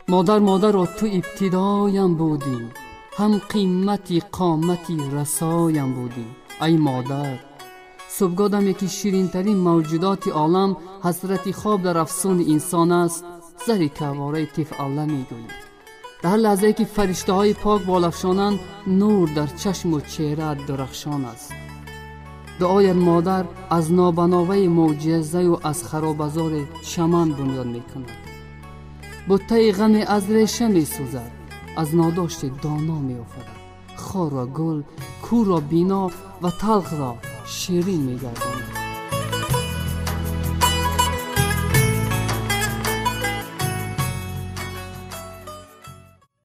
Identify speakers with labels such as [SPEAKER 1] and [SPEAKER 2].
[SPEAKER 1] مادر مادر تو ابتدایم بودی، هم قیمتی قامتی رسایم بودی. ای مادر، صبحگاهم یکی شیرین ترین موجودات عالم حسرت خواب در افسون انسان است. زری کواره طیف الله میگویی. در لحظه که فرشته های پاک بالافشانند، نور در چشم و چهره درخشان است. دعای مادر از نابناوه معجزه و از خرابزار چمن بنیاد میکند. بوته غم از ریشه میسوزد، از ناداشت دانا میافتد. خار را گل، کور را بینا و تلخ را شیرین میگرداند.